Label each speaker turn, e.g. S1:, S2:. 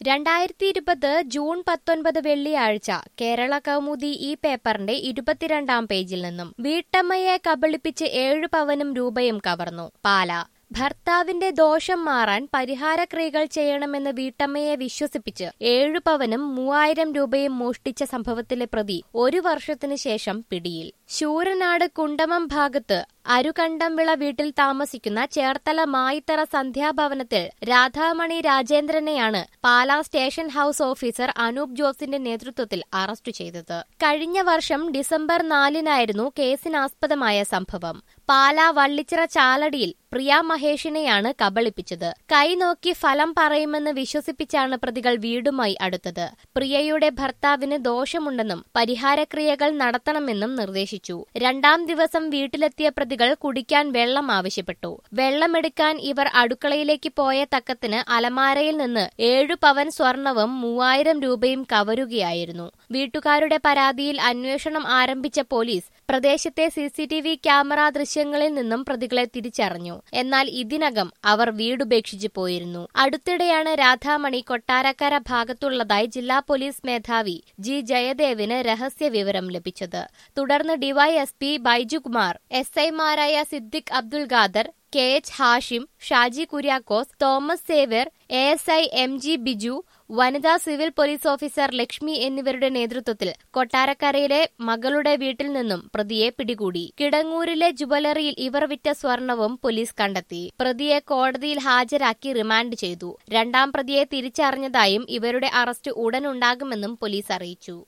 S1: 2020 June 19 വെള്ളിയാഴ്ച കേരള കൗമുദി ഈ പേപ്പറിന്റെ 22-ാം പേജിൽ നിന്നും വീട്ടമ്മയെ കബളിപ്പിച്ച് 7 പവനും രൂപയും കവർന്നു. പാലാ. ഭർത്താവിന്റെ ദോഷം മാറാൻ പരിഹാരക്രിയകൾ ചെയ്യണമെന്ന് വീട്ടമ്മയെ വിശ്വസിപ്പിച്ച് 7 പവനും 3000 രൂപയും മോഷ്ടിച്ച സംഭവത്തിലെ പ്രതി 1 വർഷത്തിനു ശേഷം പിടിയിൽ. ശൂരനാട് കുണ്ടമം ഭാഗത്ത് അരുകണ്ടംവിള വീട്ടിൽ താമസിക്കുന്ന ചേർത്തല മായിത്തറ സന്ധ്യാഭവനത്തിൽ രാധാമണി രാജേന്ദ്രനെയാണ് Pala station house officer Anoop ജോസിന്റെ നേതൃത്വത്തിൽ അറസ്റ്റ് ചെയ്തത്. കഴിഞ്ഞ വർഷം ഡിസംബർ 4-നായിരുന്നു കേസിനാസ്പദമായ സംഭവം. പാലാ വള്ളിച്ചിറ ചാലടിയിൽ പ്രിയ മഹേഷിനെയാണ് കബളിപ്പിച്ചത്. കൈനോക്കി ഫലം പറയുമെന്ന് വിശ്വസിപ്പിച്ചാണ് പ്രതികൾ വീടുമായി അടുത്തത്. പ്രിയയുടെ ഭർത്താവിന് ദോഷമുണ്ടെന്നും പരിഹാരക്രിയകൾ നടത്തണമെന്നും നിർദ്ദേശിച്ചു. 2-ാം ദിവസം വീട്ടിലെത്തിയ പ്രതികൾ കുടിക്കാൻ വെള്ളം ആവശ്യപ്പെട്ടു. വെള്ളമെടുക്കാൻ ഇവർ അടുക്കളയിലേക്ക് പോയ തക്കത്തിന് അലമാരയിൽ നിന്ന് 7 പവൻ സ്വർണവും 3000 രൂപയും കവരുകയായിരുന്നു. വീട്ടുകാരുടെ പരാതിയിൽ അന്വേഷണം ആരംഭിച്ച പോലീസ് പ്രദേശത്തെ CCTV ക്യാമറ ദൃശ്യങ്ങളിൽ നിന്നും പ്രതികളെ തിരിച്ചറിഞ്ഞു. എന്നാൽ ഇതിനകം അവർ വീടുപേക്ഷിച്ചു പോയിരുന്നു. അടുത്തിടെയാണ് രാധാമണി കൊട്ടാരക്കര ഭാഗത്തുള്ളതായി ജില്ലാ പോലീസ് മേധാവി ജി ജയദേവിന് രഹസ്യ വിവരം ലഭിച്ചത്. തുടർന്ന് ഡിവൈഎസ്പി ബൈജുകുമാർ, SI-മാരായ Siddique Abdul Khader, KH Hashim, Shaji Kuriakose, Thomas Xavier, ASI MG Biju, വനിതാ സിവിൽ പോലീസ് ഓഫീസർ ലക്ഷ്മി എന്നിവരുടെ നേതൃത്വത്തിൽ കൊട്ടാരക്കരയിലെ മകളുടെ വീട്ടിൽ നിന്നും പ്രതിയെ പിടികൂടി. കിടങ്ങൂരിലെ ജുവലറിയിൽ ഇവർ വിറ്റ സ്വർണവും പോലീസ് കണ്ടെത്തി. പ്രതിയെ കോടതിയിൽ ഹാജരാക്കി റിമാൻഡ് ചെയ്തു. 2-ാം പ്രതിയെ തിരിച്ചറിഞ്ഞതായും ഇവരുടെ അറസ്റ്റ് ഉടനുണ്ടാകുമെന്നും പോലീസ് അറിയിച്ചു.